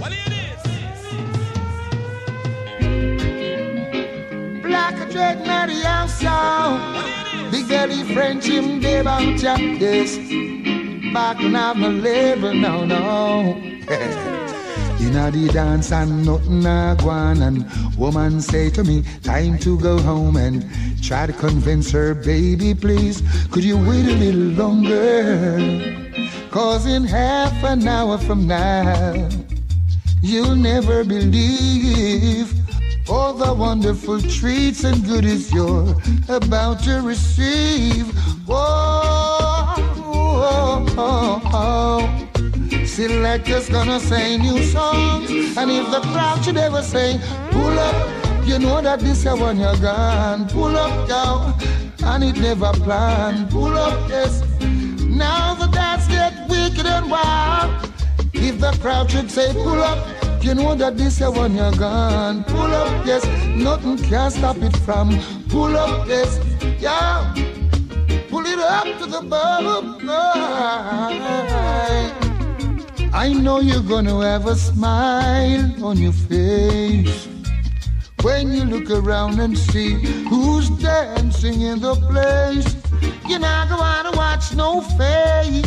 Black a dread Mario sound. Big belly French him babe out ya. Yes. Back now my level no no. Inna the dance and nothing a go on, and woman say to me, time to go home, and try to convince her, baby please, could you wait a little longer? Cause in half an hour from now, you'll never believe all the wonderful treats and goodies you're about to receive. Whoa, oh, oh, oh. Selector's gonna say new songs, and if the crowd should ever say pull up, you know that this is when you're gone. Pull up, yo, and it never planned. Pull up, yes. Now the dance get wicked and wild. If the crowd should say pull up, you know that this is when you're gone. Pull up, yes. Nothing can stop it from pull up, yes. Yeah. Pull it up to the bottom. I know you're gonna have a smile on your face when you look around and see who's dancing in the place. You're not gonna watch no face.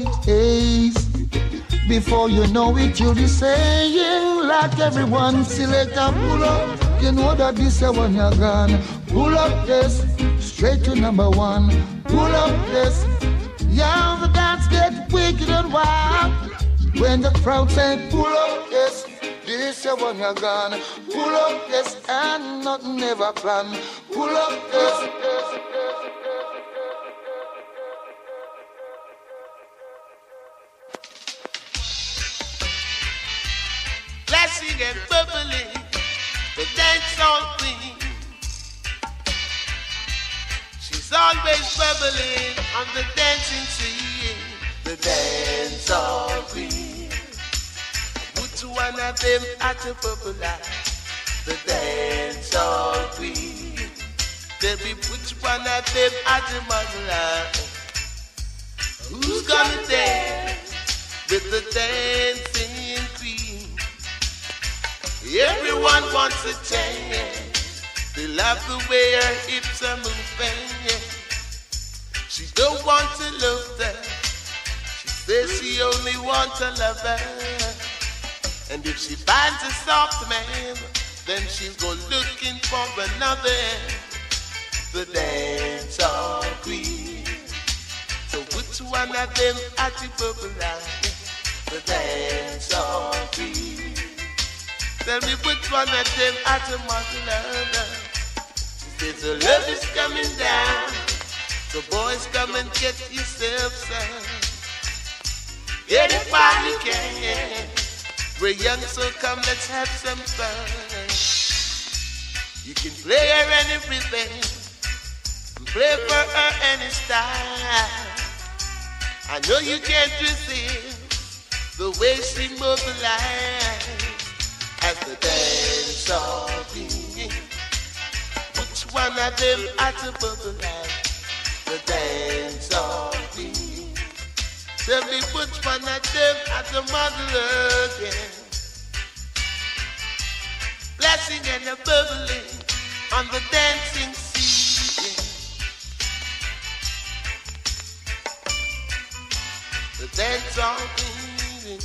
Before you know it, you'll be saying like everyone, select a pull up. You know that this is when you're gone. Pull up, yes, straight to number one. Pull up, yes. Yeah, the dance get wicked and wild. When the crowd say pull up, yes, this is when you're gone. Pull up, yes, and nothing ever planned. Pull up, yes, yes. Flashing and bubbling, the dance all queen. She's always bubbling on the dancing scene. The dance all queen. Put one of them at the popular. The dance all queen. Then we put one of them at the mother. Who's gonna dance with the dancing queen? Everyone wants a chance. They love the way her hips are moving. She don't want to love them. Says she only wants a lover, and if she finds a soft man, then she'll go looking for another. The dance all queen. So which one of them at the bubble line? The dance all queen. Tell me which one of them at the mother. She says the love is coming down, so boys come and get yourself some. Get it while you can. We're young, so come, let's have some fun. You can play her anything, play for her any style. I know you can't resist the way she mobilizes as the dance all queen. Which one of them at the bubble line? The dance all queen. Tell me which one of them at the mother again. Blessing and a bubbling on the dancing scene. The dance all queen.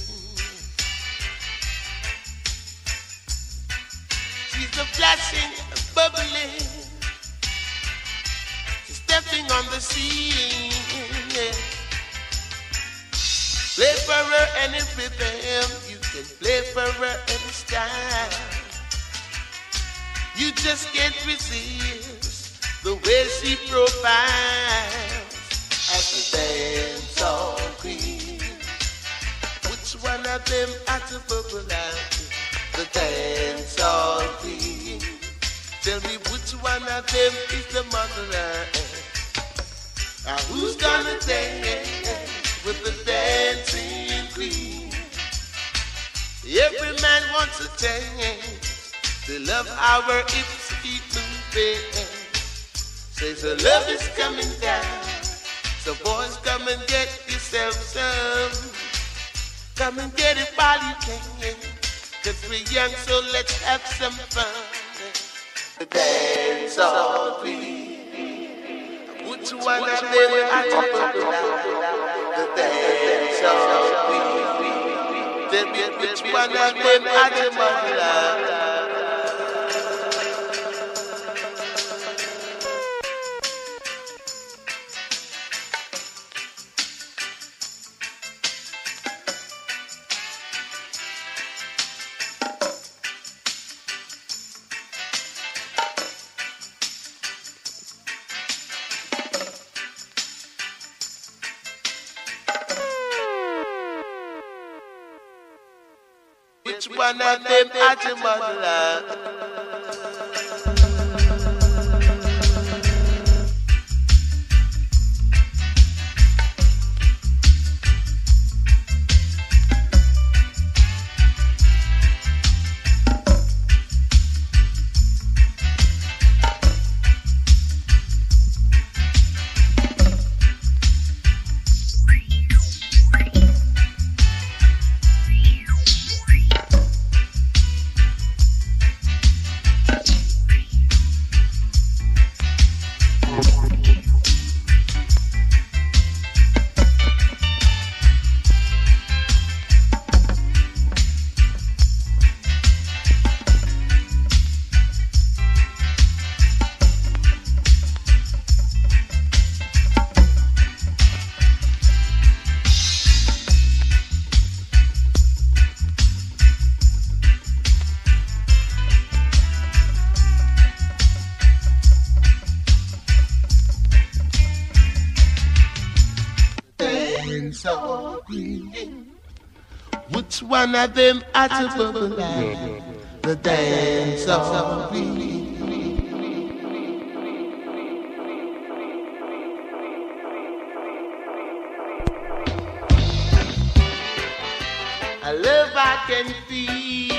She's a flashing and bubbling. She's stepping on the scene. Yeah. Play for her any rhythm, you can play for her any style. You just can't resist the way she profiles as the dance all queen. Which one of them at the bubble line? The dance all queen. Tell me which one of them is the mother. Now who's gonna dance with the dancing queen? Every man wants a dance. They love our hips keep moving. Says the love is coming down. So boys, come and get yourself some. Come and get it while you can. 'cause we're young, so let's have some fun. The dance all we. Which one of them are the dance all we. Tell me which one of them are the mother. Which one of them are the mother? Which one of them are to bubble like the dance of me? A love I can feel,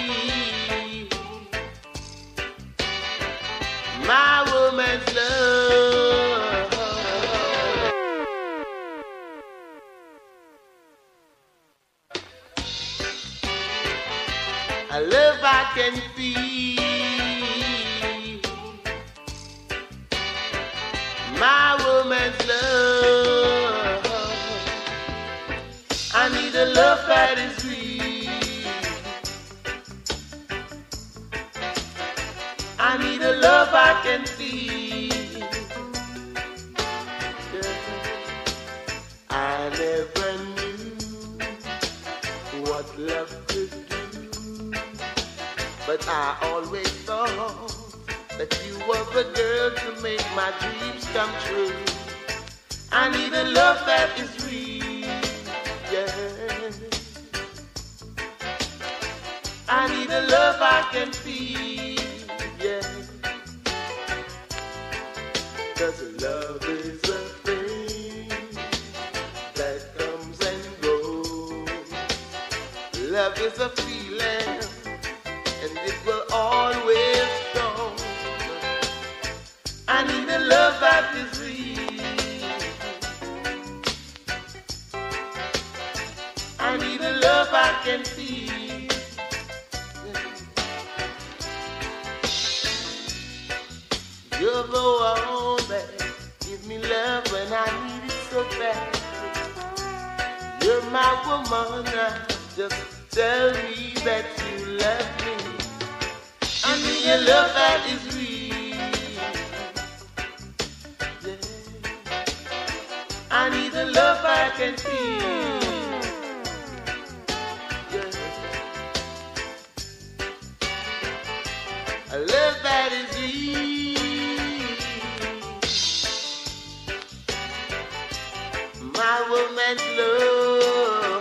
my woman's love. A love I can feel, my woman's love. I need a love that is real. I need a love I can feel. I never knew what love could do, but I always thought that you were the girl to make my dreams come true. I need a love that is real, yeah. I need a love I can feel, yeah. 'Cause love is a thing that comes and goes. Love is a feeling, and it will always go. I need a love that is real. I need a love I can feel. You're the one that give me love when I need it so bad. You're my woman now. Just tell me that you love me. I need a love that is real, yeah. I need a love I can feel, yeah. A love that is real, my woman's love.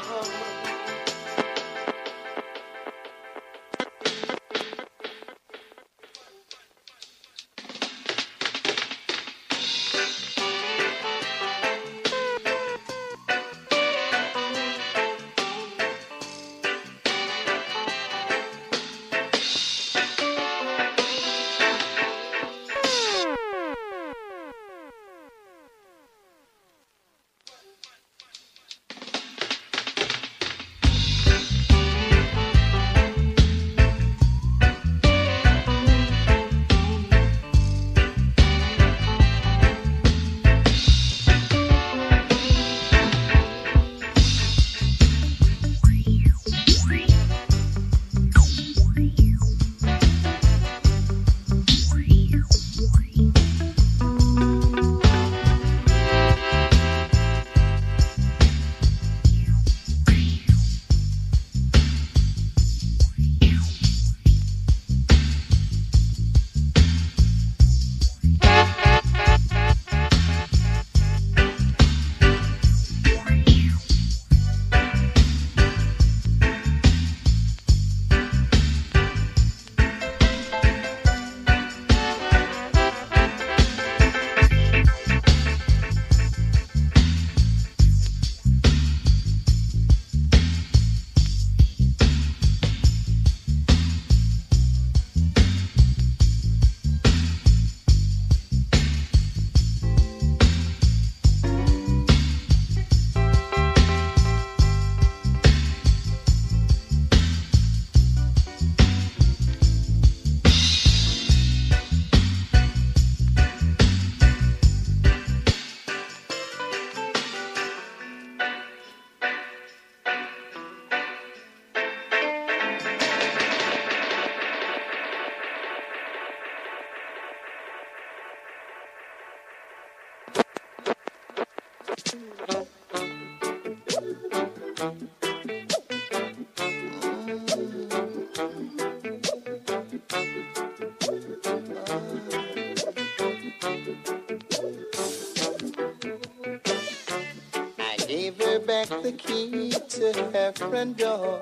I gave her back the key to her front door,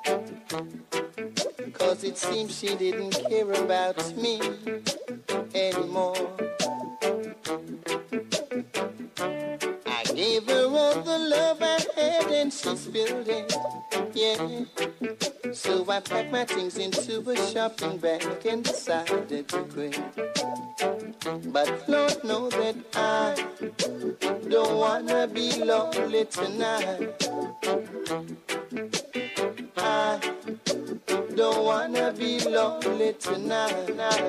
'cause it seems she didn't care about me anymore. I gave her all the love I had and she spilled it, yeah. So I packed my things into a shopping bag and decided to quit. But Lord knows that I don't wanna be lonely tonight. I don't wanna be lonely tonight.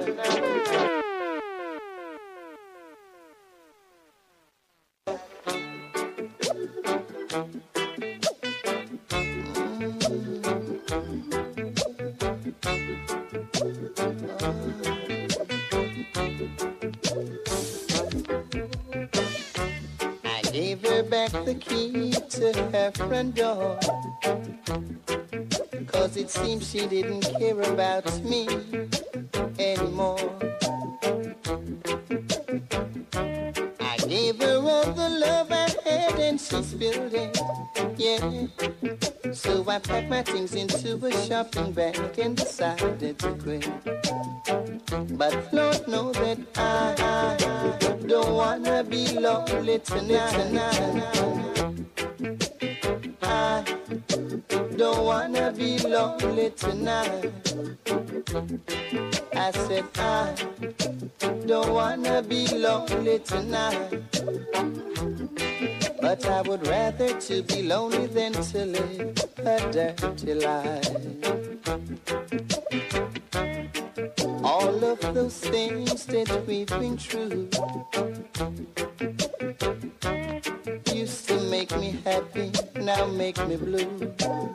I gave her back the key to her front door, 'cause it seems she didn't care about me anymore. I gave her all the love I had and she spilled it, yeah. So I packed my things into a shopping bag and decided to quit. But Lord knows that I don't wanna be lonely tonight. I don't wanna be lonely tonight. I said I don't wanna be lonely tonight. But I would rather to be lonely than to live a dirty life. All of those things that we've been through used to make me happy, now make me blue.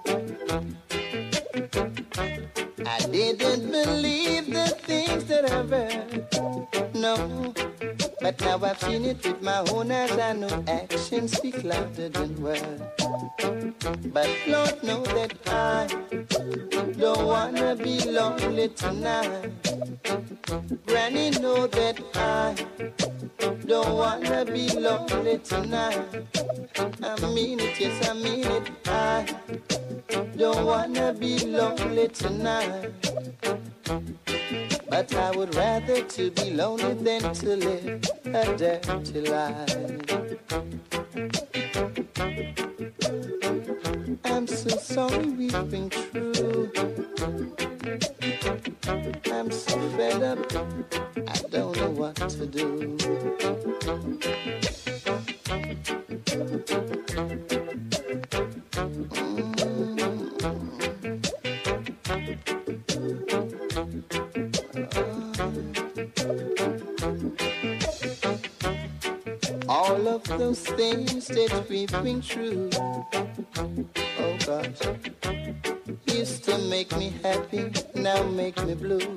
I didn't believe the things that I've heard, no. But now I've seen it with my own eyes. I know actions speak louder than words. But Lord knows that I don't wanna be lonely tonight. Granny know that I don't wanna be lonely tonight. I mean it, yes I mean it. I don't wanna be lonely tonight. But I would rather to be lonely than to live a dirty life. I'm so sorry we've been through. I'm so fed up, I don't know what to do. All of those things that we've been through, oh gosh, used to make me happy, now make me blue.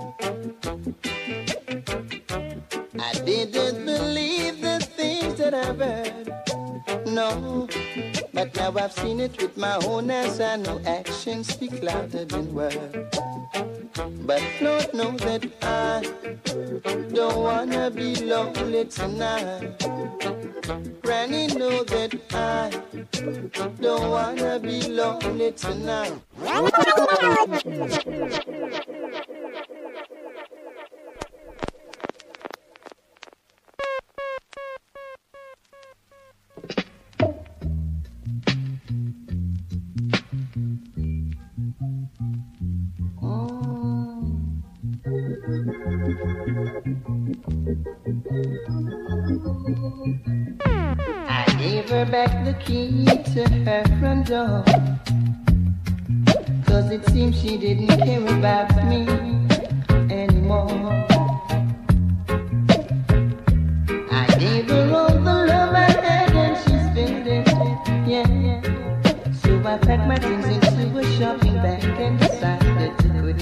I didn't believe the things that I've heard, no. But now I've seen it with my own eyes. I know actions speak louder than words. But Lord knows that I don't wanna be lonely tonight. Granny know that I don't wanna be lonely tonight. I gave her back the key to her front door, 'cause it seems she didn't care about me anymore. I gave her all the love I had and she spent it, yeah. So I packed my things into a shopping bag and decided to quit.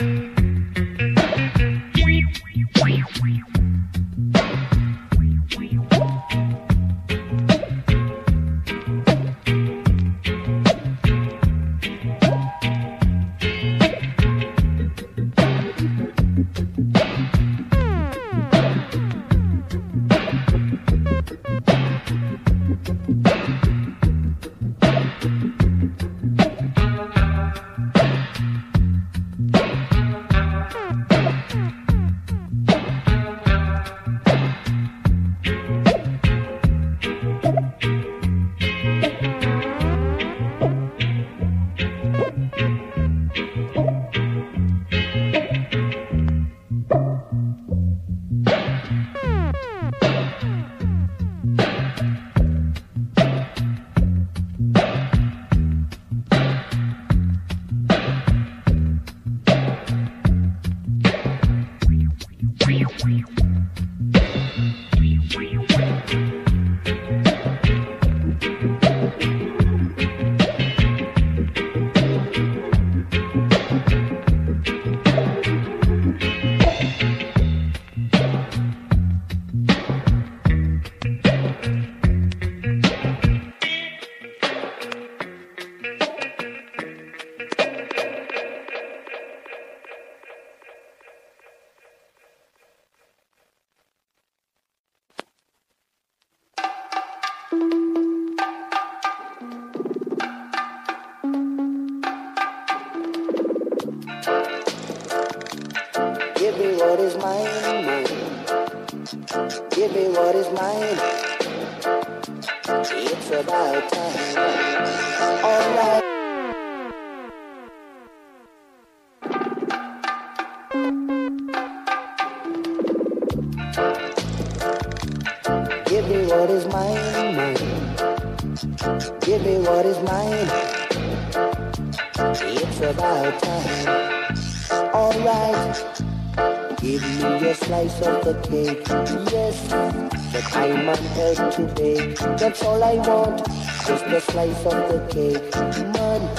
That's all I want, just a slice of the cake. Money,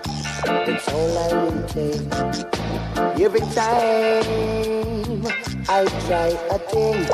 that's all I will take. Every time I try a thing,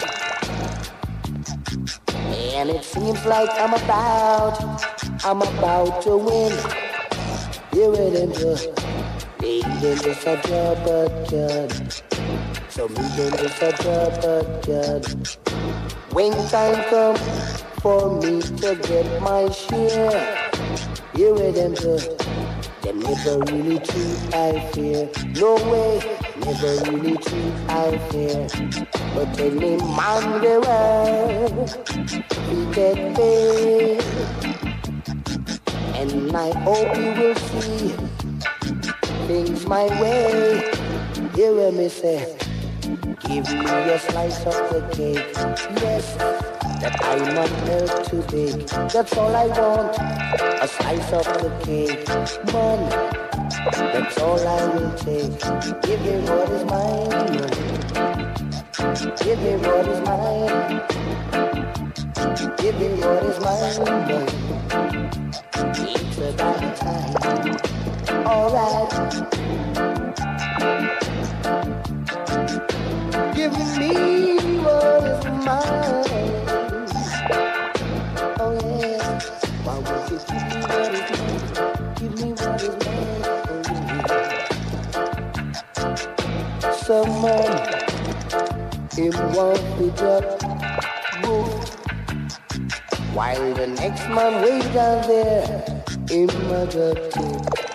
and it seems like I'm about to win. You wouldn't do, even just a job again. So moving just a job again. When time comes for me to get my share, you with them good. Them never really treat I fear. No way, never really treat I fear. But any man the world, we get paid. And I hope you will see things my way. You hear me say, give me a slice of the cake. Yes, that I'm not held too big. That's all I want, a slice of the cake. Money, that's all I will take. Give me what is mine. Give me what is mine. Give me what is mine. It's about time. Alright. Give me what is mine. Oh yeah. Why won't you give me what is mine? Give me what is mine. Someone him won't be just good, while the next man way down there in my dirty.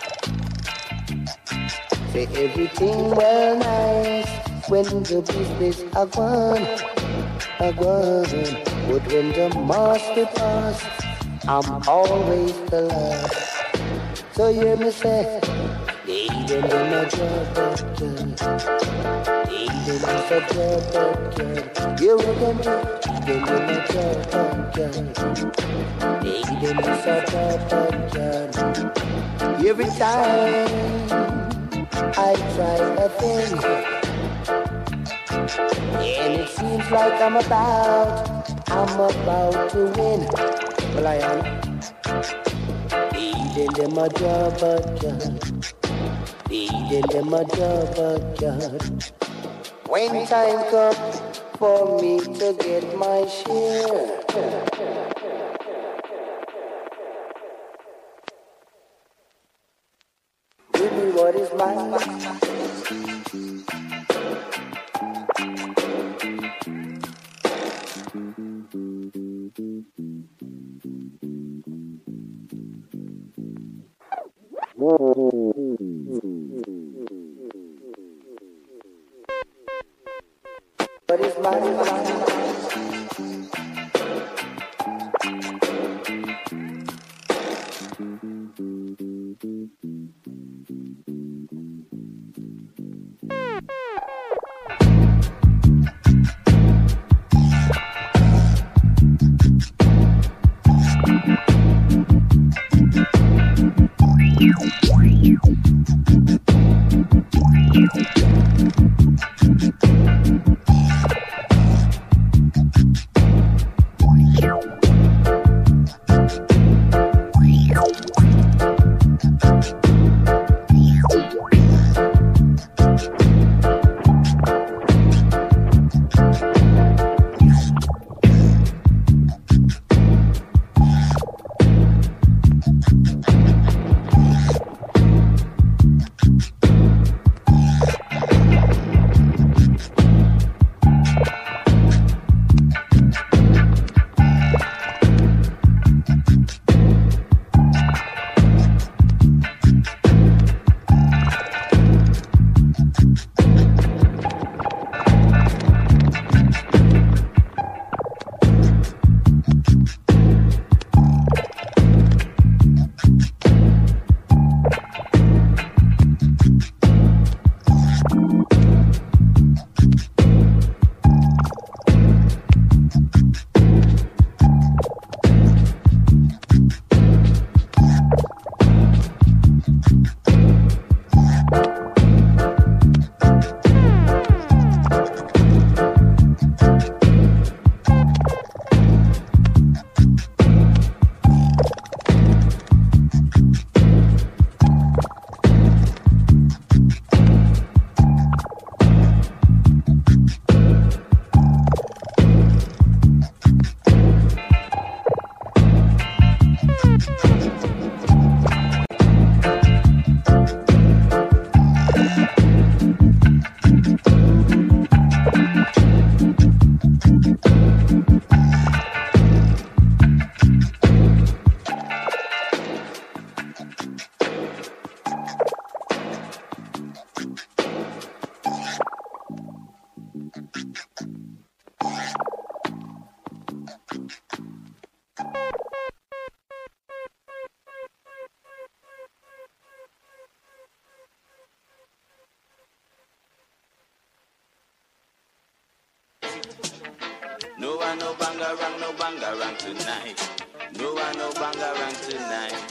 Say everything well nice when the business are gone. But when the master pass, I'm always the last. So hear me say, even in my job again, even in my job again, you can do, even in my job again, even in my job again. Every time I try a thing, and it seems like I'm about to win. Well, I am. Even in my job again. feeding them a double cut. When time comes for me to get my share, give me what is mine. What is mine? No one no bangarang tonight. No one no bangarang tonight.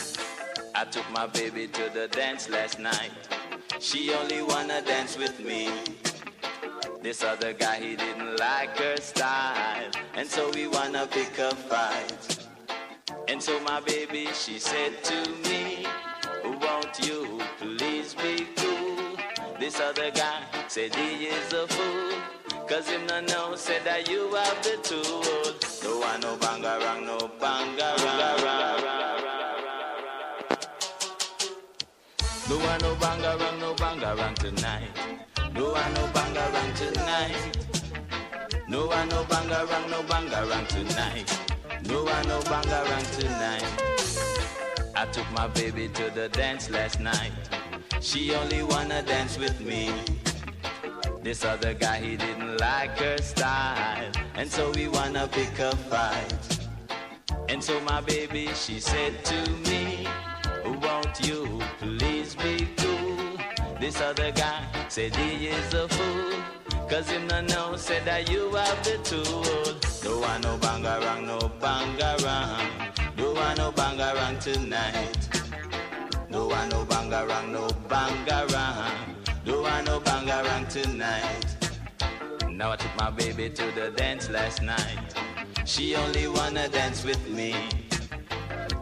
I took my baby to the dance last night. She only wanna dance with me. This other guy, he didn't like her style, and so we wanna pick a fight. And so my baby, she said to me, won't you please be cool? This other guy said he is a fool, cause him no know, said that you have the tool. No one no bangarang, no bangarang. No one no bangarang tonight. No one no bangarang tonight. No one no bangarang tonight. No one no bangarang tonight. I took my baby to the dance last night. She only wanna dance with me. This other guy, he didn't like her style, and so we wanna pick a fight. And so my baby, she said to me, won't you please be cool? This other guy said he is a fool, cause him no know, said that you have the tool. No one no bangarang, no bangarang. No one no bangarang tonight. No one no bangarang, no bangarang. No one no bangarang tonight. Now I took my baby to the dance last night. She only wanna dance with me.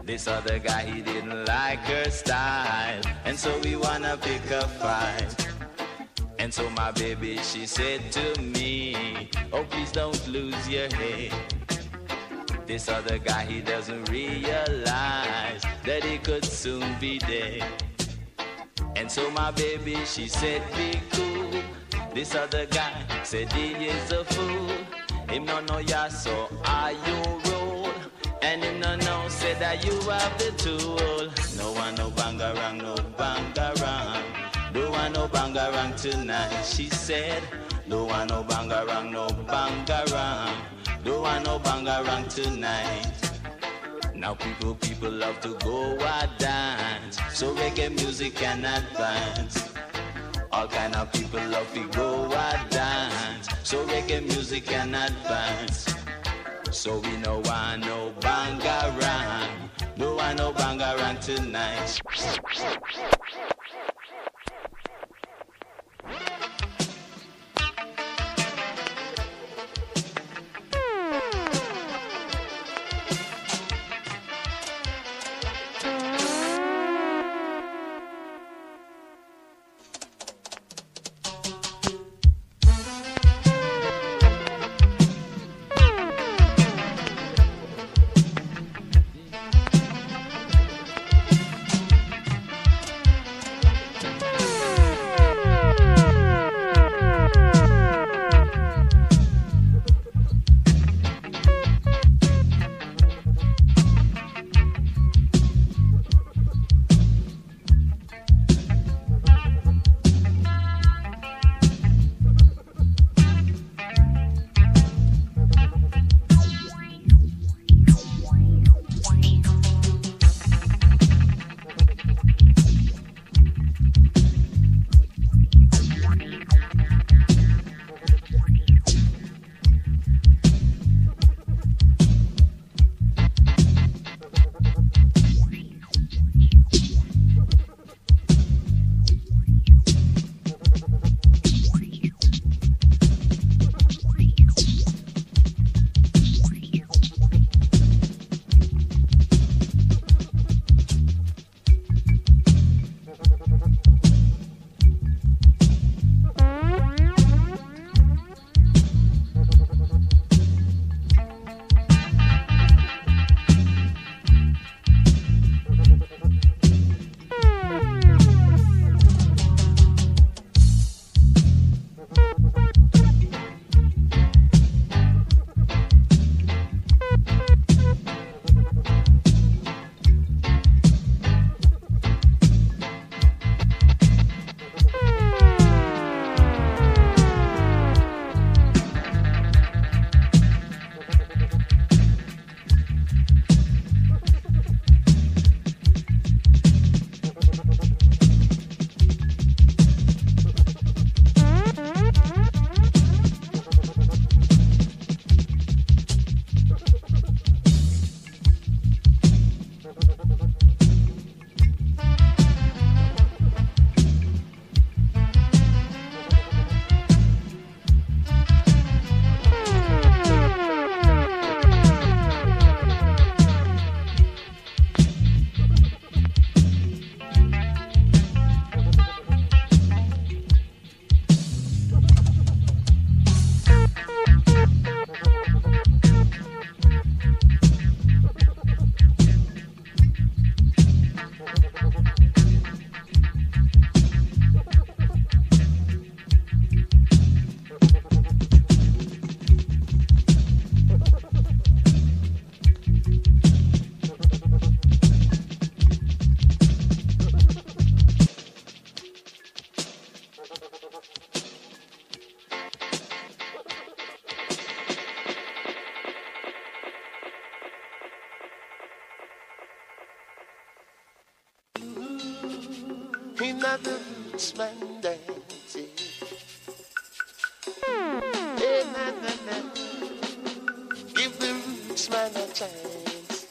This other guy, he didn't like her style, and so we wanna pick a fight. And so my baby, she said to me, oh, please don't lose your head. This other guy, he doesn't realize that he could soon be dead. And so my baby, she said, be cool. This other guy said he is a fool. Him no know ya, so are you roll? And him no know, said that you have the tool. No one no bangarang, no bangarang. No one no bangarang tonight, she said. No one no bangarang, no bangarang. No one no bangarang tonight. Now people love to go a dance, so reggae music can advance. All kind of people love to go a dance, so reggae music can advance. So we no want no bangarang, no want no bangarang tonight. Another rootsman dancing. Hey, na, na, na. Give the rootsman a chance.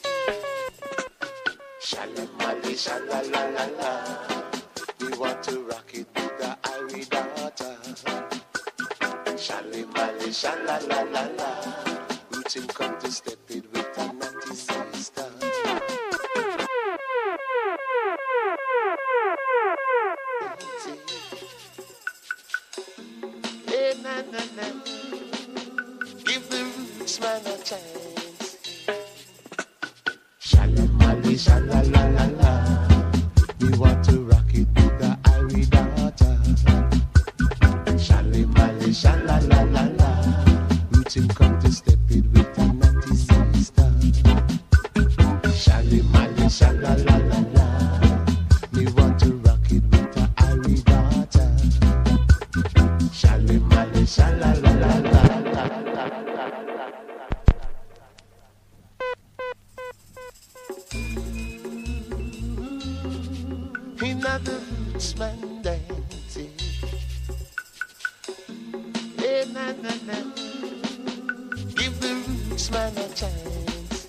Shalamali, shalalalala. We want to rock it with the Irie daughter. Shalimali, shalalalala. Roots him come to step it with the naughty sister. Hey, na, na, na. Give the roots man a chance. Shalamali, shalalalala. We want to rock it with the Irie daughter. Shalimali, shalalalala. Rootin' come to step it with a natty sister. Shalimali, shalalalala. We want to rock it with the Irie daughter. Shalimali, shalalalala. Another roots man dancing. Hey, na, na, na. Give the roots man a chance.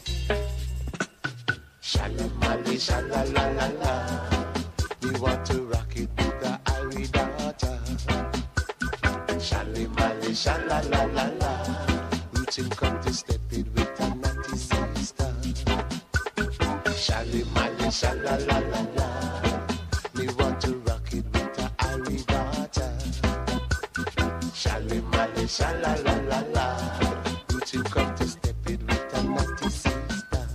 Shalamali, shalalalala. We want to rock it with the Irie daughter. Shalimali, shalalalala. Rootin' come to step it with a natty sister. Shalimali, shalalalala. We want to rock it with the Irie daughter. Shalimali, shalalalala. Rootin' come to step it with a natty sister.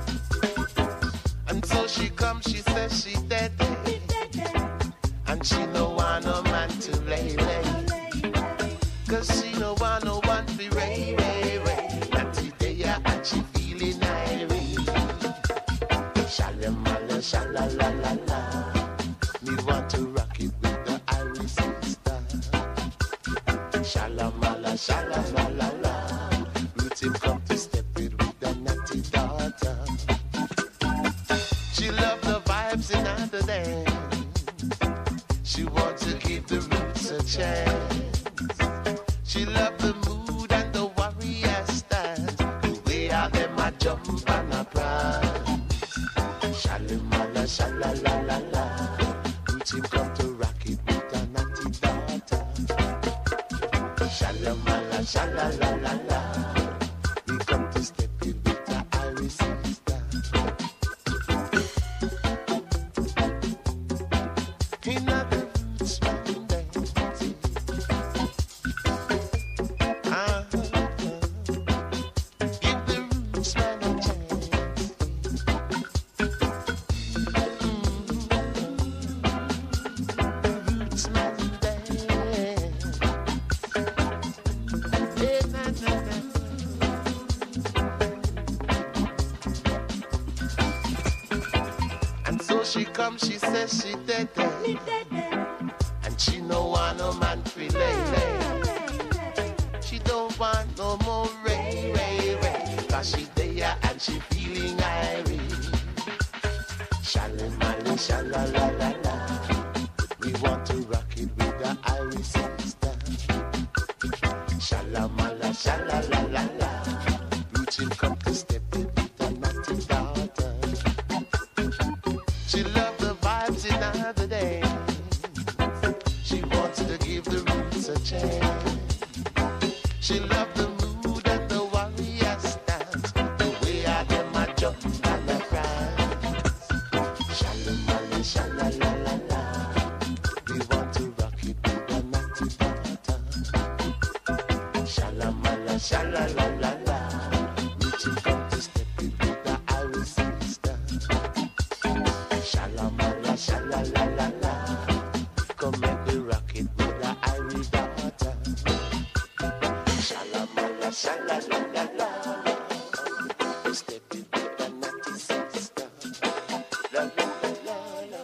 And so she come, she says she dead. And she no want no man to lay. Cause she no want no one to ray. And today and she feeling irate. Shalimali, shalalalala. We want to rock it with the Irie sister. Shalamala, shalalalala. Rootin' come to step it with the natty daughter. She love the vibes in the dance. She wants to give the roots a chance. She love the mood and the warrior stance. The way how them a jump and a prance. Shalimala, shalalalala. Rootin' come to rock it with the natty daughter. Shalamala, shalalalala. We come to step it with the Irie sister. Another roots man dancing. Give the roots man a chance. Roots man dance. Hey, na, na, na. And so she comes, she says she dead. And she no want no man to lay. She don't want no more ray. Cause she there and she feeling irate. Shalimali, shalalalala. We want to rock it with the Irie sister. Shalamala, shalalalala. Rootin' come to step it with the natty daughter. She love the vibes in the day. She wants to give the roots a chance. She love the mood and the warrior stance. The way I them a jump and a prance. Shalimali, shalalalala. We want to rock it with the natty daughter. Shalamala, shalalalala. Rootin' come to step it with the Irie sister. Shalamala, shalalalala. Come make we rock it with the Irie daughter. Shalamala, shalalalala. Step it with the natty sister. La la la la la.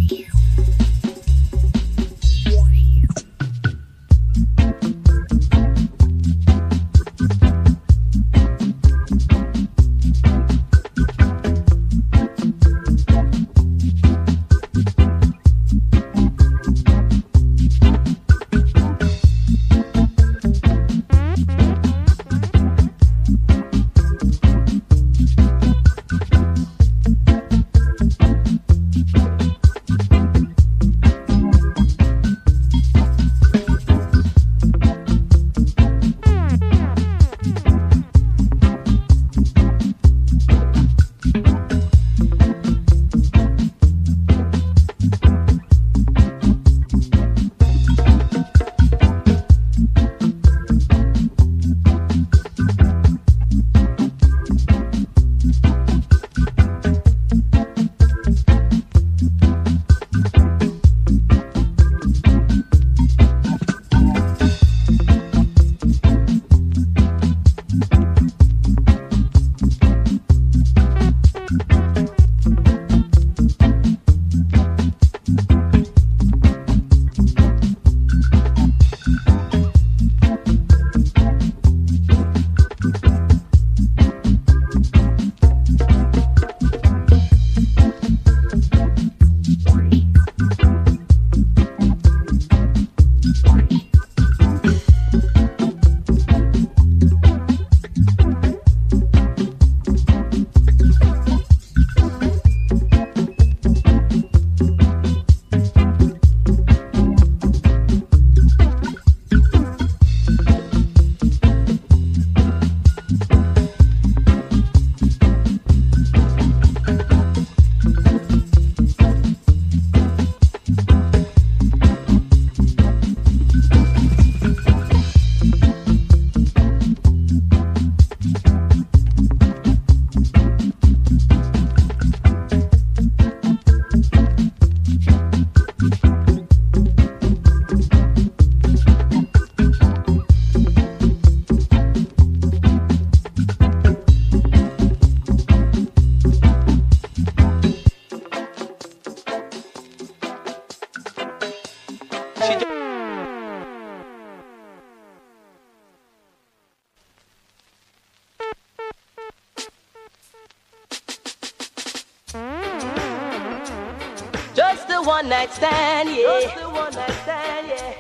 Just a one night stand, yeah. Just a one night stand, yeah.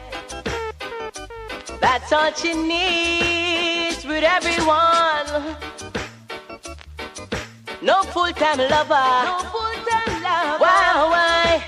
That's all she needs with everyone. No full-time lover. No full-time lover. Why?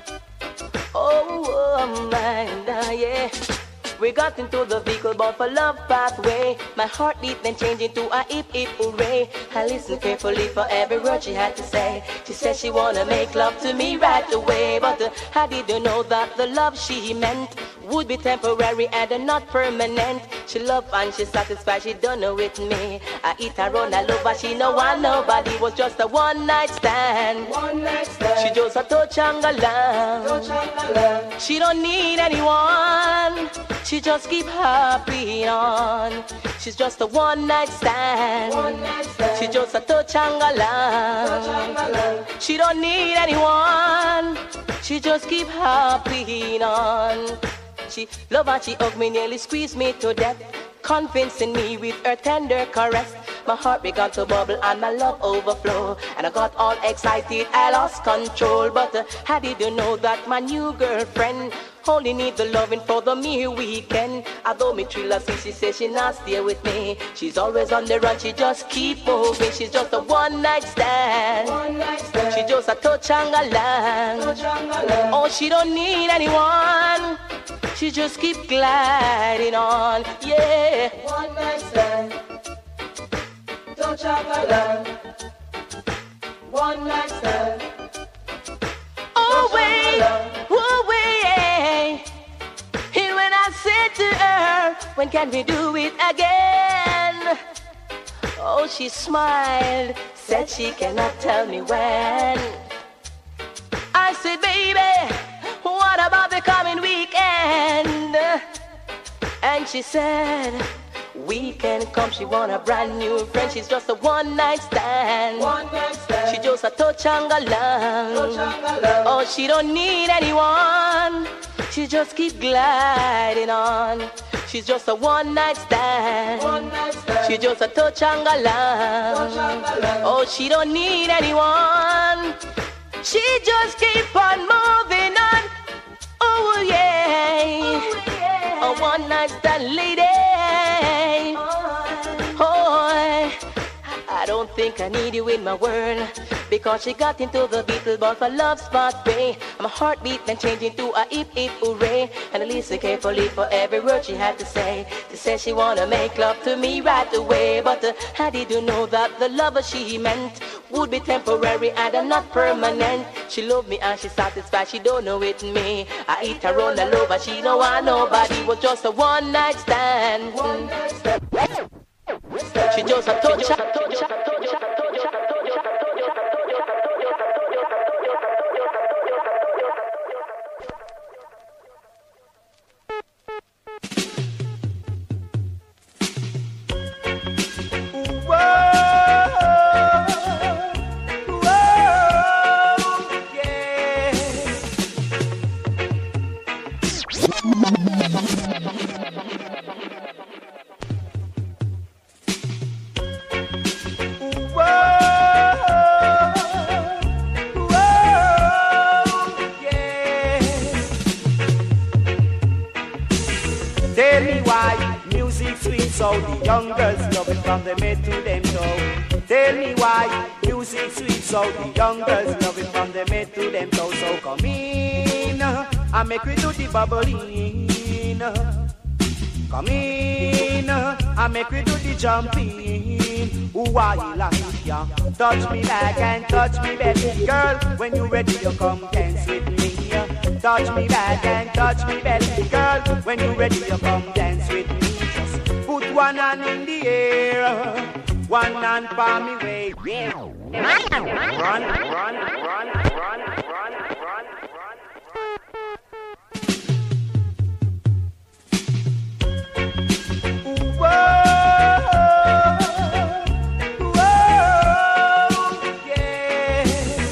Oh my, yeah. We got into the vehicle bound for love pathway. My heartbeat then changed into a hip hip hooray. I listened carefully for every word she had to say. She said she wanna make love to me right away, but I didn't know that the love she meant would be temporary and not permanent. She love and she satisfied, she done it with me. I eat her on, I love her, she no one nobody. Was just a one night stand. One night stand. She just a touch and a lamb. She don't need anyone. She just keep happy on. She's just a one night stand. One night stand. She just a touch and a lamb. She don't need anyone. She just keep happy on. She love and she hug me, nearly squeeze me to death, convincing me with her tender caress. My heart began to bubble and my love overflow, and I got all excited, I lost control. But I didn't know that my new girlfriend only need the loving for the mere weekend. Although me thrill her since she says she not stay with me, she's always on the run, she just keep moving. She's just a one night stand. One night stand. She just a touch and a lamb. Oh, she don't need anyone. She just keep gliding on, yeah. One night stand. Touch and a lamb. One night stand. Oh wait, oh wait. And when I said to her, when can we do it again? Oh, she smiled, said she cannot tell me when. I said, baby, what about the coming weekend? And she said, Weekend come, she want a brand new friend. She's just a one night stand. She just a touch and go long. Oh, she don't need anyone. She just keep gliding on. She's just a one night stand. She just a touch and go long. Oh, she don't need anyone. She just keep on moving on. Oh yeah, a one night stand lady. Oh, I don't think I need you in my world, because she got into the Beatles ball for love spot way. My heartbeat then changed into a hip hip hooray, and I listened carefully for every word she had to say. She said she wanna make love to me right away, but how did you know that the lover she meant would be temporary and not permanent? She loved me and she satisfied, she don't know it me. I eat her on the low, but she know I nobody was just a one night stand. She just a touch. So the young girls love it from the mid to them toe. Tell me why music sweet, so the young girls love it from the mid to them toe. So come in and make we do the bubbling. Come in and make we do the jumping. Ooh, I like ya. Touch me back and touch me belly, girl. When you ready, you come dance with me. Touch me back and touch me belly, girl. When you ready, you come dance with me. Put one hand in the air, one hand for me way. Run. Whoa, yeah.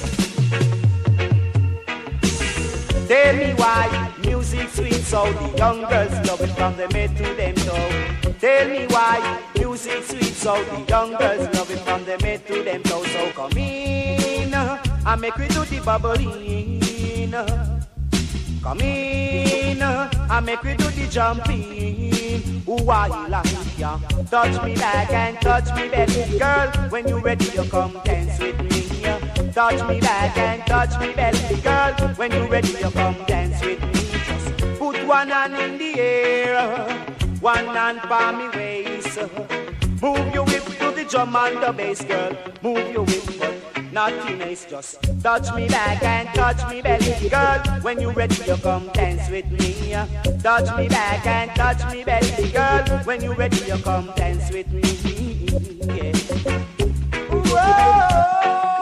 Tell me why music sweet, so the young girls love it from the mid to them toe. Tell me why music sweet, so the young girls love it from the mid to them toe. So come in and make we do the bubbling. Come in and make we do the jumping. Ooh, I like ya. Touch me back and touch me belly, girl. When you ready, you come dance with me. Touch me back and touch me belly, girl. When you ready, you come dance with me. Just put one hand in the air, one hand for me waist. Move your whip to the drum and the bass, girl. Move your whip, but nothing nice. Just touch me back and touch me belly, girl. When you ready, you come dance with me. Touch me back and touch me belly, girl. When you ready, you come dance with me. Yeah. Whoa.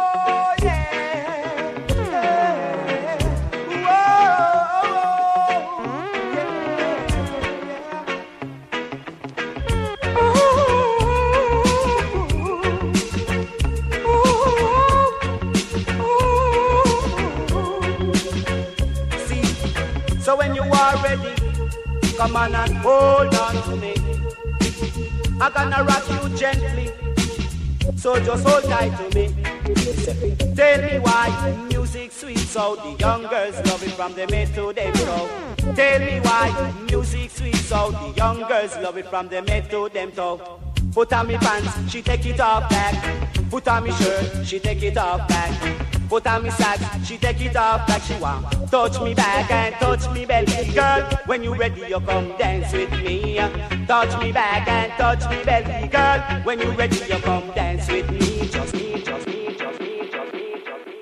So when you are ready, come on and hold on to me. I'm gonna rock you gently, so just hold tight to me. Tell me why music sweet, so the young girls love it from the mid to them toe. Tell me why music sweet, so the young girls love it from the mid to them toe. Put on me pants, she take it off back. Put on me shirt, she take it off back. Put on me socks, she take it off like she want. Touch me back and touch me belly, girl. When you ready, you come dance with me. Touch me back and touch me belly, girl. When you ready, you come dance with me. Just me, just me, just me, just me, just me.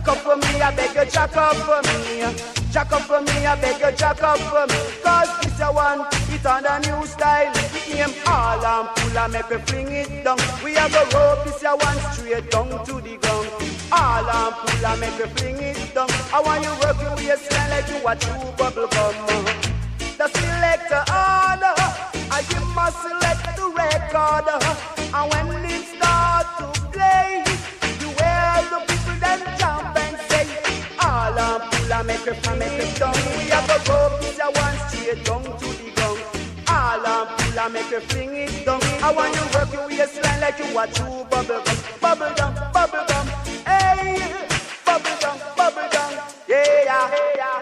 Jack up for me, I beg you, jack up for me. Jack up for me, I beg you, jack up for me. Cause this a one, it on the new style. Name all and pull and make we fling it down. We have a rope, this a one straight down to the ground. All and pull and make we fling it down. I want you working with your stand like you a true bubble gum. The selector order, I give my select the record. And when it start to play, you hear the people then jump and say, all and pull and make it down. We have a rope, this a one straight down to the ground. All and pull and make it fling it down. I want you working with your stand like you a true bubble gum. Bubble gum, bubble gum, hey, bubble gum, yeah, yeah, yeah.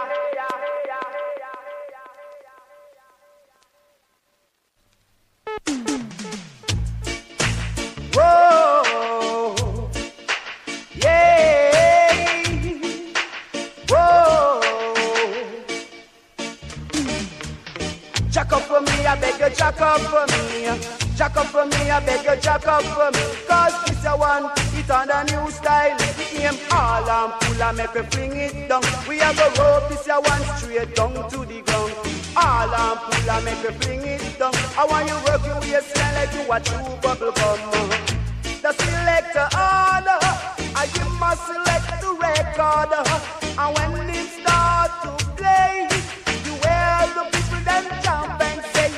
Whoa, yeah, whoa. Jack up for me, I beg you, jack up for me. Jack up for me, I beg you, jack up for me. Cause this a one, it on the new style. Name all and pull and make we fling it down. We have a rope, this a one straight down to the ground. All and pull and make we fling it down. I want you working with your stand like you a true bubble gum. The selector order, I give my select the record. And when it start to play, you hear the people then jump and say,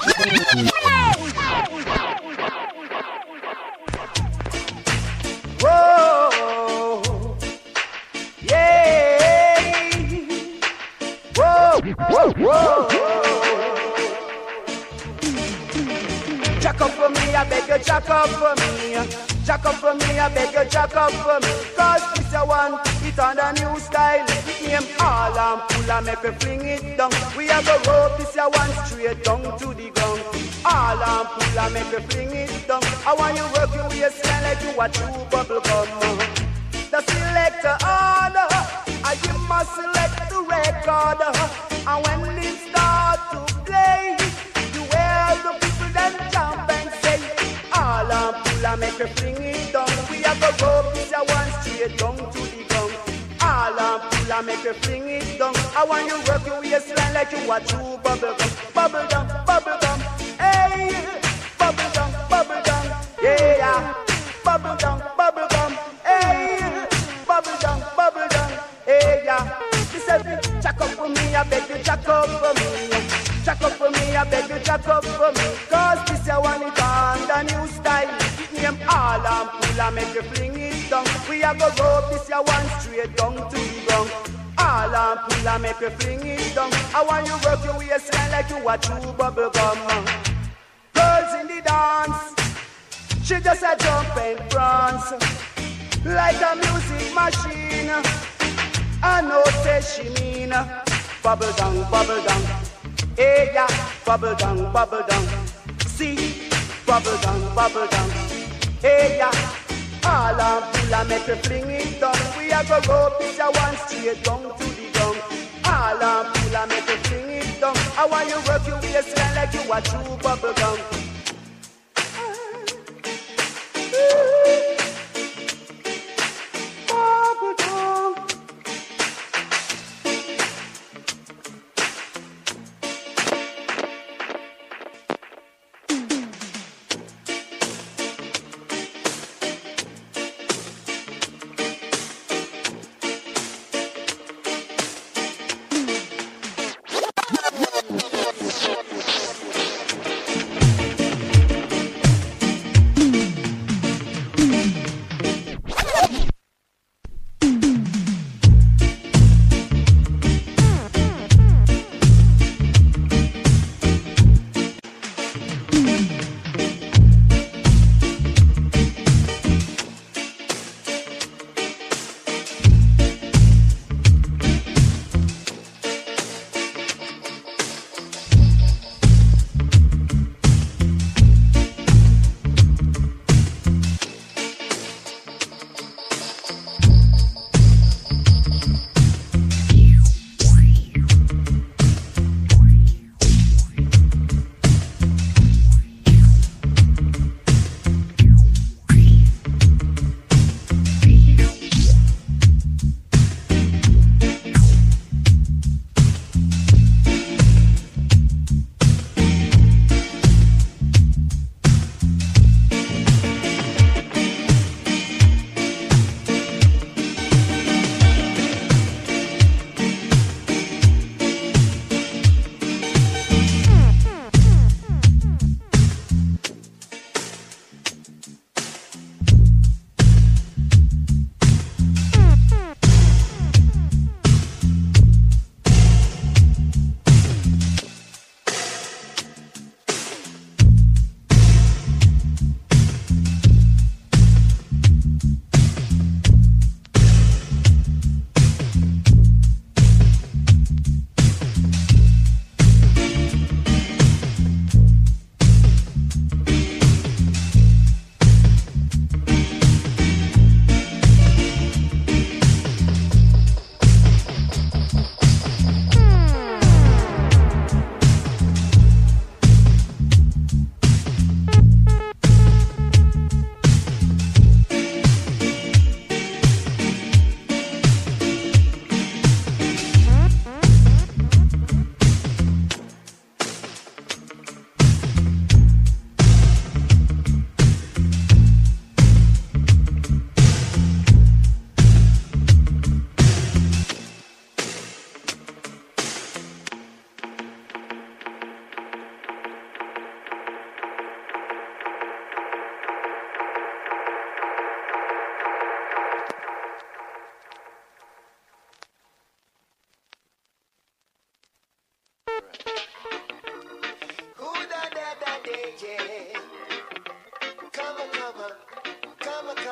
whoa, yeah, whoa, whoa. Jack up for me, I beg you, jack up for me. Jack up for me, I beg you, jack up for me. Cause this a one, it on the new style. Name all and pull and make we fling it down. We have a rope, this a one straight down to the ground. All and pull and make we fling it down. I want you working with your stand like you a true bubble gum. The selector order, I give my select the record. And when it start to play, you hear the people then jump and say, all and pull and make we fling it down. We have a rope, this a one straight down to the ground. All and pull and make we fling it down. I want you working with your stand like you a true bubble gum. Bubble gum, hey, bubble gum, yeah, bubble gum, hey, bubble gum, hey, yeah. This is it, jack up for me, I beg you, jack up for me. Jack up for me, I beg you, jack up for me. Cause this a one is on the new style. It name all and pull and make you fling it down. We have a rope, this a one straight down to the ground. All and pull and make you fling it down. I want you working with your stand like you a true bubble gum. Girls in the dance, she just a jump and prance like a music machine. I know say she mean bubble down, hey yeah, bubble down. See, bubble down, hey yeah. All and pull and make you fling it down. We are go rope, this a one straight down to the ground. All and pull and make you fling it down. I want you work your waist like you a true bubble gum. Bubble gum.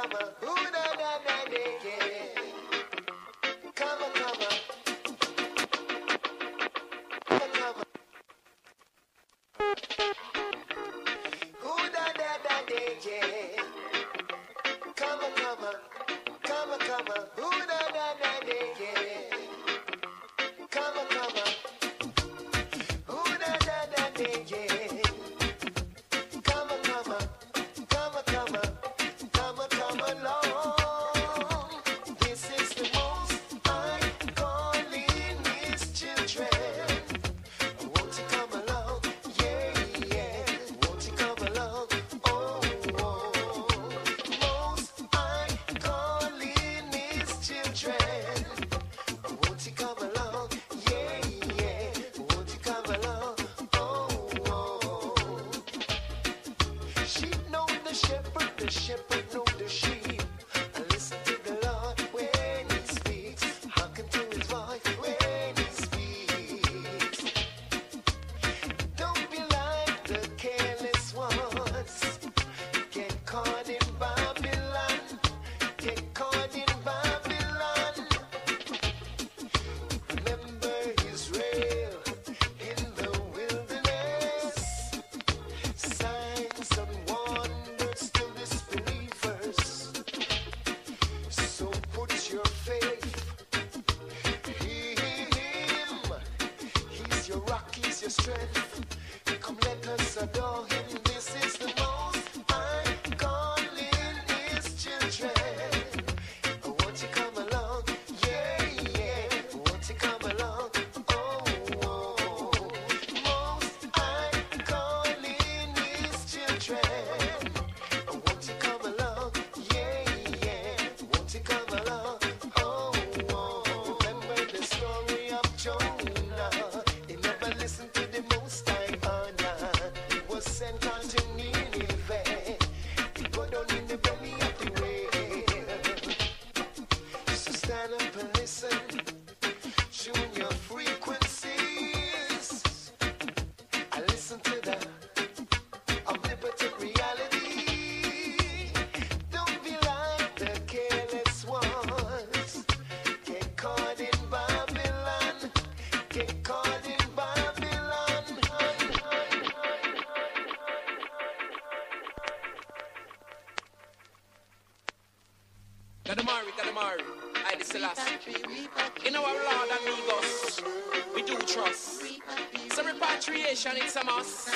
Kadamari, I the Selassie. In our Lord amigos, we do trust. Some repatriation, it's a must.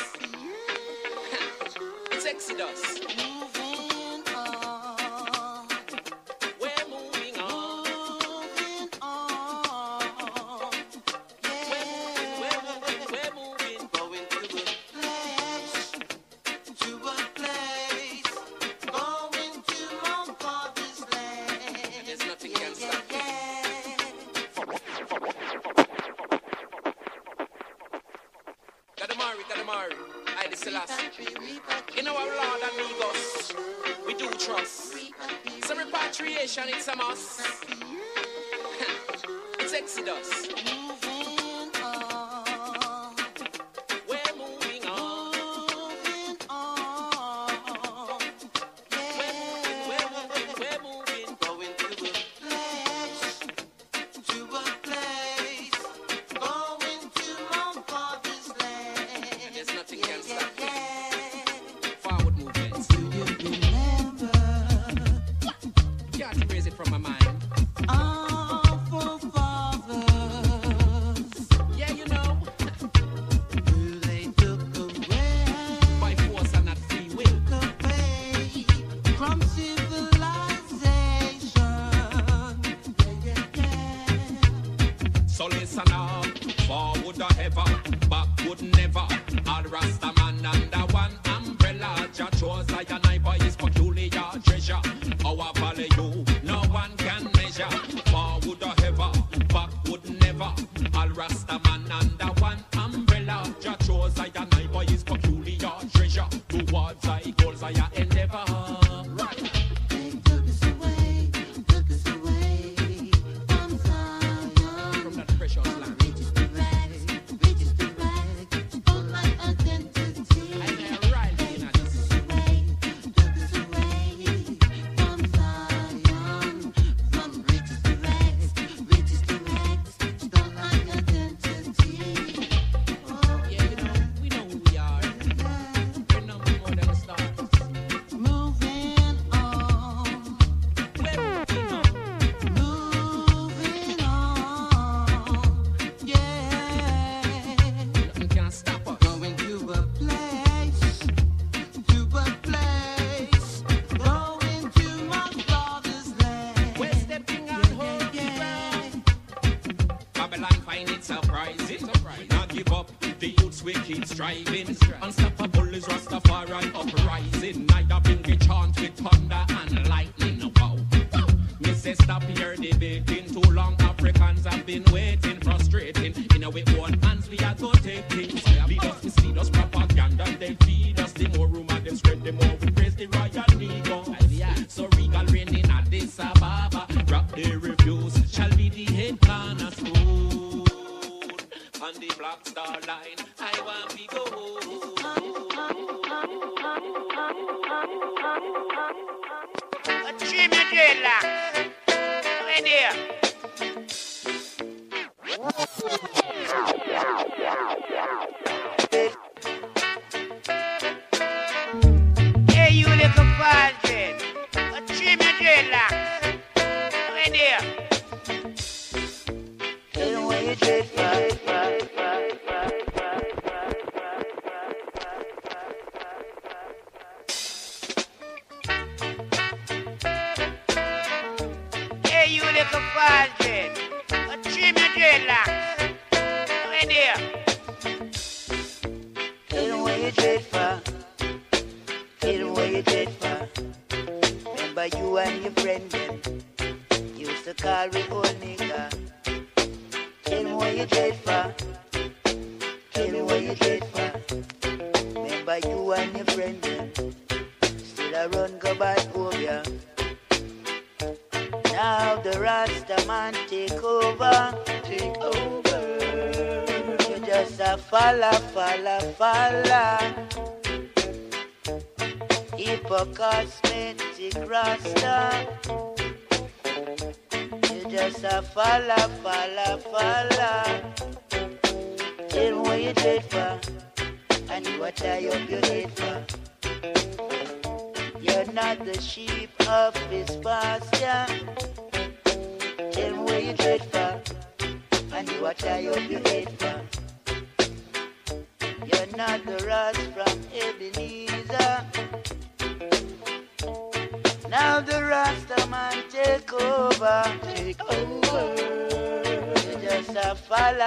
It's Exodus. Moving on. We're moving on. Moving on. Yeah. We're moving. Going to a place. To a place. Going to my father's land. There's nothing can stop me. Kadamari, I the Selassie. In our Lord amigos, we do trust. Some repatriation, it's a must. It's Exodus. Moving on. We're moving on. Moving on. Yeah. We're moving. Going to a place. To a place. Going to my father's land. There's nothing can stop me. Forward movements. Do you remember? Can't erase it from my mind. Our forefathers striving. Unstoppable is Rastafari uprising. Neither bring the chant with thunder and lightning. Wow. Me say stop here debating. Too long Africans have been waiting, frustrating. In our own hands we are to take things. Lead us, mislead us, propaganda they feed us. The more rumor they spread, the more we praise the royal ego. So regal reign in Addis Ababa. Rock the reviews shall be the head cornerstone. On the Black Star Line, I want to go home. A trim your dreadlocks. Right there. Hey, you little bastard. A trim your dreadlocks. Right there. Tell them where you dread for. Hey, you little bastard. A trim your dreadlocks. Right there. Tell them where you dread for. Tell them where you dread for. Remember you and your friend them used to call me old nigga. Tell me what you dread for. Tell me what you dread for. Remember you and your friend them still a run go back home, yeah. Now the Rasta man take over. Take over. You just a falla. Hypocosmetic Rasta. You just a falla. Tell me what you did for, and what tie up your head for. You're not the sheep of his pasture. Tell me what you did for, and what tie up your head for. You're not the Ross from Ebenezer. Now the Rasta man take over. Take over. You just a falla.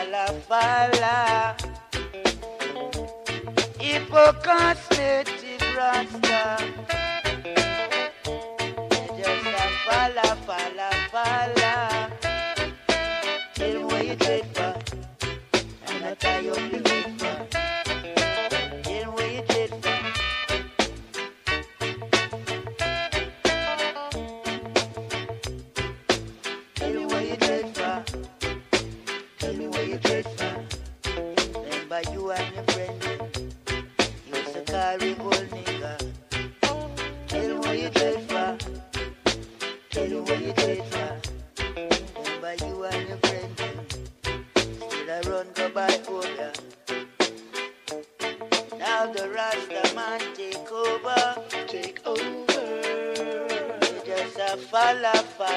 Hypocosmetic Rasta. You just a falla. Tell me what you did for, and I tie up your head for. Tell me what you did for. Tell me what you did for. Tell me what you did for. Remember you and your friend used to call me old nigga. Tell me what you did for. Tell me what you did for. Remember you and your friend still a run go by over. Now the Rasta man take over. Take over. You just a falla.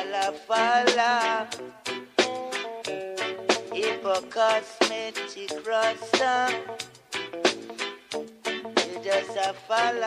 Hypocosmetic Rasta. You just a falla.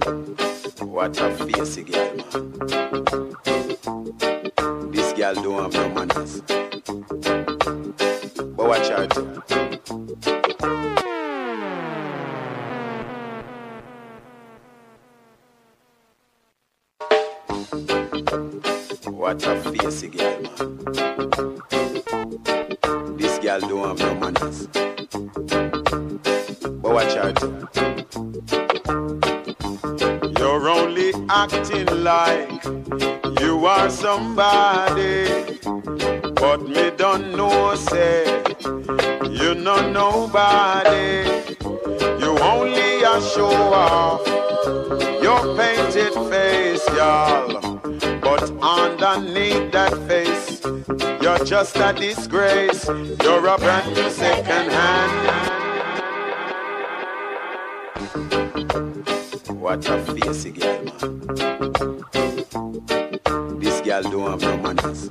What a face girl, man. This girl don't have no manners. But watch her too. What a face girl, man. This girl don't have no manners. But watch her too. You're only acting like you are somebody, but me don't know, say, you know nobody. You only a show off your painted face, y'all. But underneath that face, you're just a disgrace. You're a brand new second hand. What a face girl, man. This girl don't have no manners.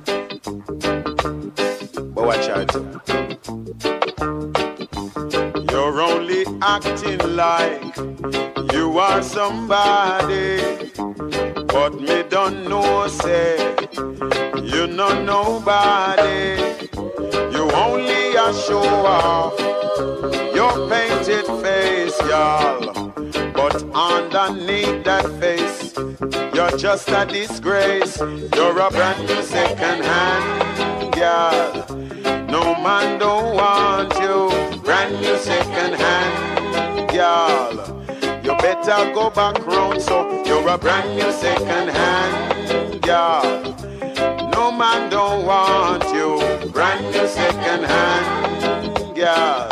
But watch her too. You're only acting like you are somebody, but me don't know, say, you know nobody. You only a show off your painted face, y'all. But underneath that face, you're just a disgrace. You're a brand new second hand, girl. No man don't want you. Brand new second hand, girl. You better go back round, so you're a brand new second hand, girl. No man don't want you. Brand new second hand, girl.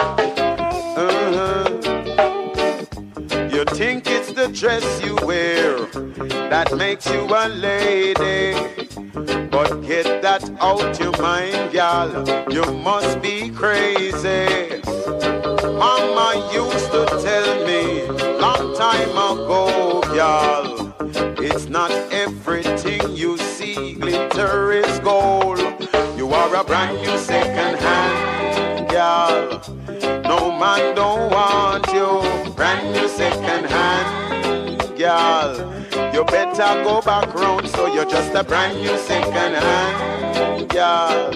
You think it's the dress you wear that makes you a lady, but get that out your mind, y'all. You must be crazy. Mama used to tell me long time ago, y'all, it's not everything you see glitter is gold. You are a brand new second hand, y'all. No man don't want you. Brand new second hand, girl. You better go back round, so you're just a brand new second hand, girl.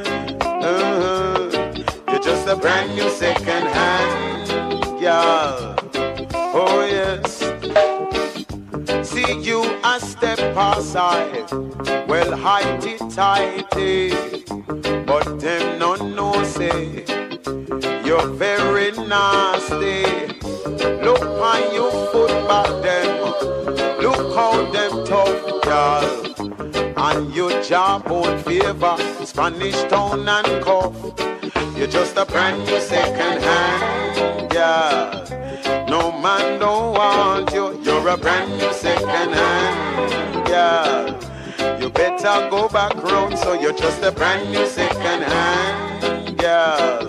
You're just a brand new second hand, girl. Oh yes. See you a step aside, well heighty tighty, but them no know say you're very nasty. Look how you foot back them. Look how them tough, girl. And your job won't favor Spanish town and cuff. You're just a brand new second hand, girl. No man don't want you. You're a brand new second hand, girl. You better go back round, so you're just a brand new second hand, girl.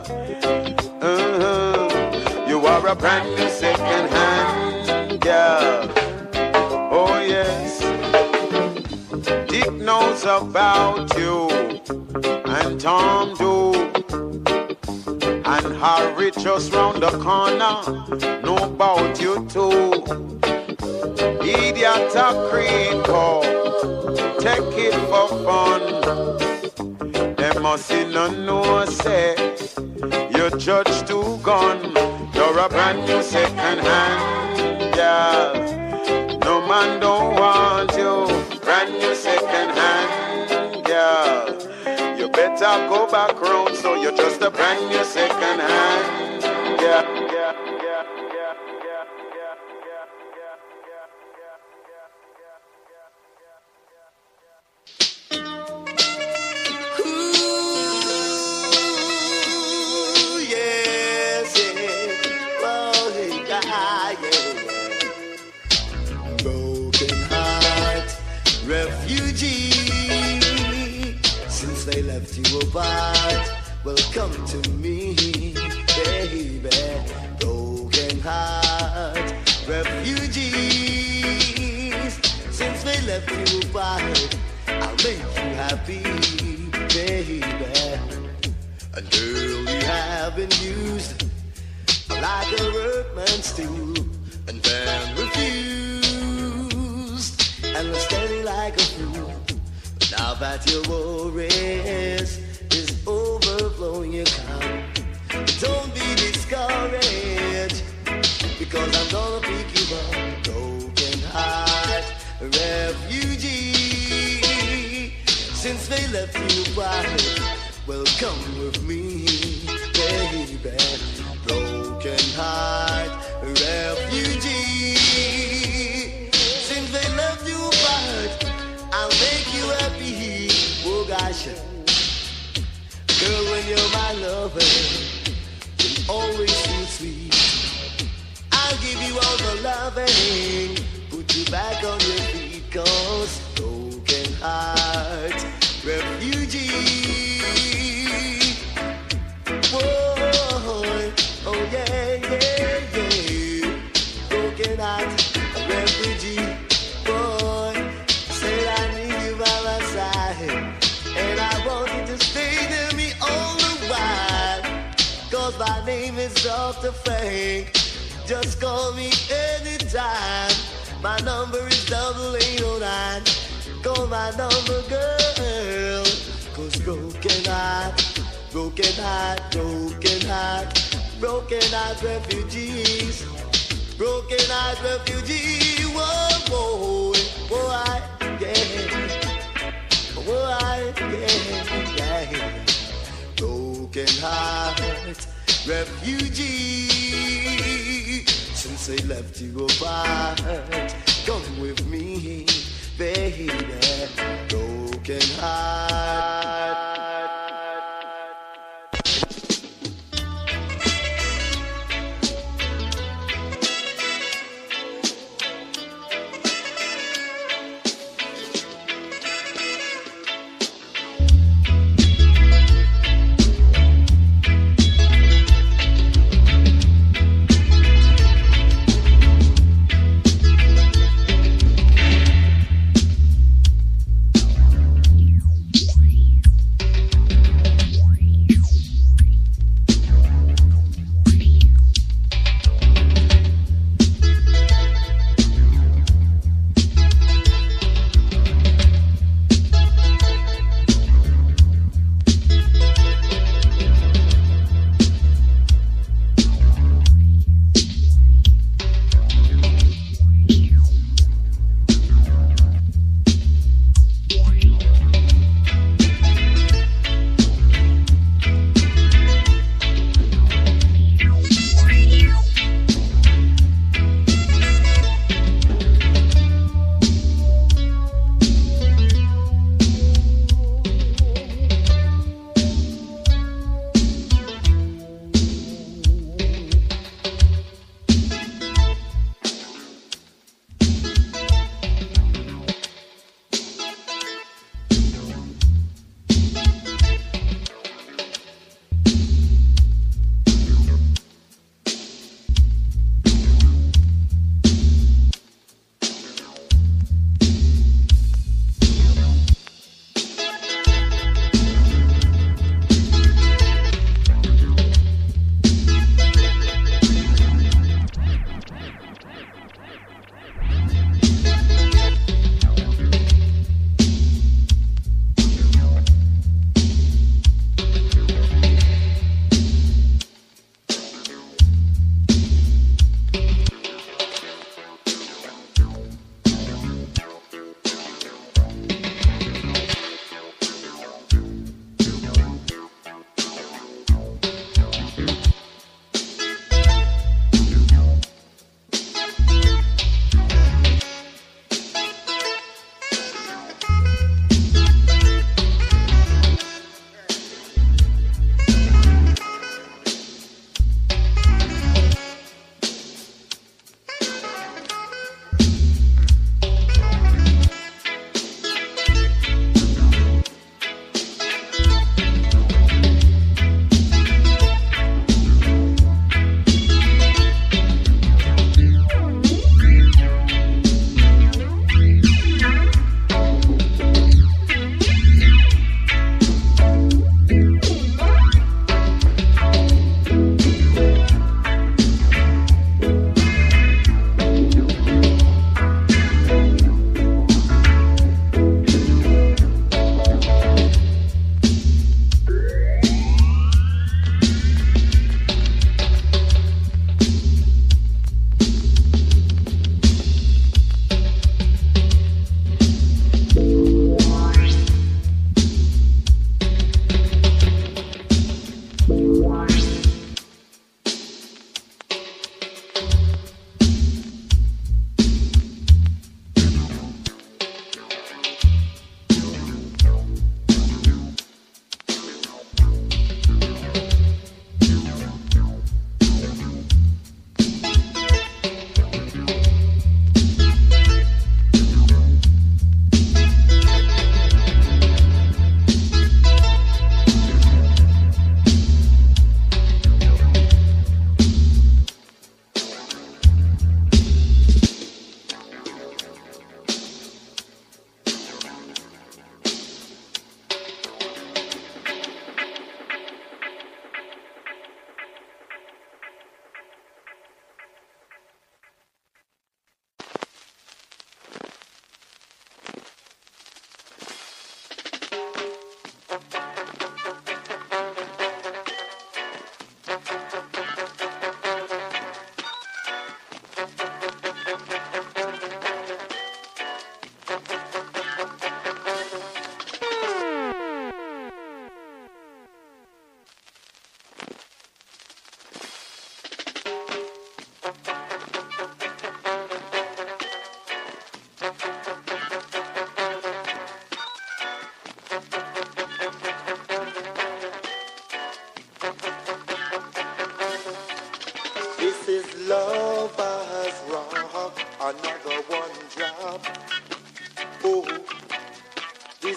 You are a brand new second hand, girl. Oh yes. Dick knows about you, and Tom do, and Harry just round the corner know about you too. Idiot a creeper, take it for fun. Them must know say you judge to gun. You're a brand new second hand, girl. No man don't want you. Brand new second hand, girl. You better go back round, so you're just a brand new second hand, girl. Refugee, since they left you apart, well come to me, baby. Broken heart, refugees, since they left you apart, I'll make you happy, baby. And girl, you have been used like a workman's tool and then refused. Now that your worries is overflowing your cup, don't be discouraged, because I'm gonna pick you up, broken heart refugee. Since they left you behind, well, come with me, baby. Broken heart refugee. Since they left you behind, I'll make you happy. Oh gosh, girl, when you're my lover, you'll always feel sweet. I'll give you all the loving, put you back on your feet, 'cause broken heart refugee. Whoa, oh yeah, yeah, yeah. Broken heart refugee. Boy, said I need you by my side, and I want you to stay near me all the while, 'cause my name is Dr. Frank. Just call me anytime. My number is 8809. Call my number, girl. 'Cause broken heart, broken heart, broken heart, broken heart refugees, broken heart refugee. Whoa, whoa, whoa, yeah, whoa, yeah, yeah. Broken heart refugee. Since they left you apart, come with me, baby. Broken heart.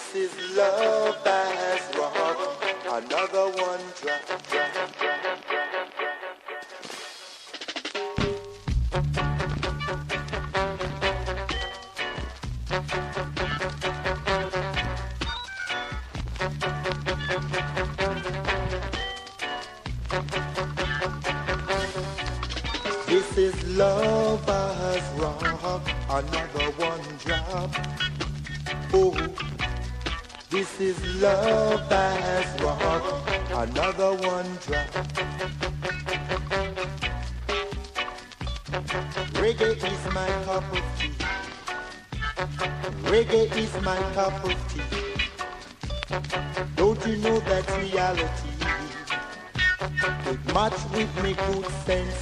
This is love that has rocked another one drop. This is love that has rocked another one drop. Oh. This is love that has rocked another one drop. Reggae is my cup of tea. Reggae is my cup of tea. Don't you know that's reality? It match with me good sense.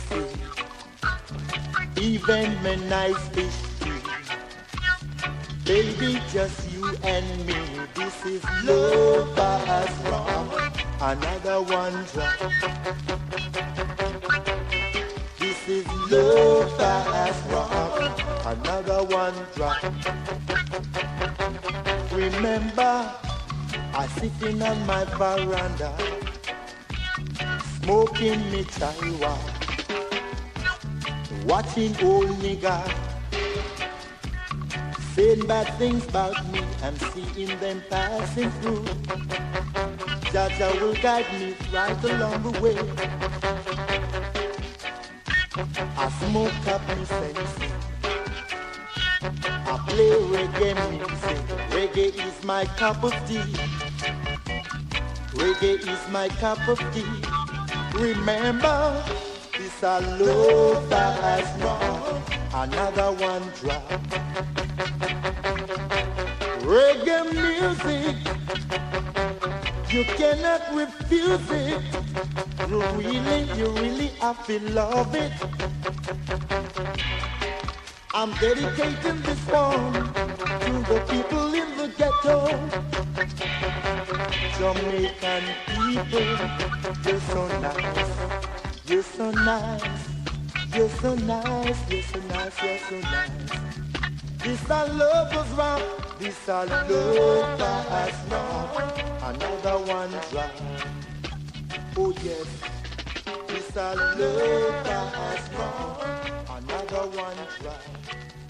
Even my nice fish too. Baby, just you and me. This is love that has rocked another one drop. This is love that has rocked another one drop. Remember, I sitting on my veranda, smoking me chaiwa, watching old nigga saying bad things about me and seeing them passing through. Jaja will guide me right along the way. I smoke up me sense. I play reggae music. Reggae is my cup of tea. Reggae is my cup of tea. Remember, this a love that has rocked another one drop. Reggae music, you cannot refuse it. You really have to love it. I'm dedicating this song to the people in the ghetto. Jamaican people, you're so nice. You're so nice. You're so nice. You're so nice. You're so nice. This our love was wrong. This our love that has rocked another one drop. Oh yes. This our love that has rocked another one drop.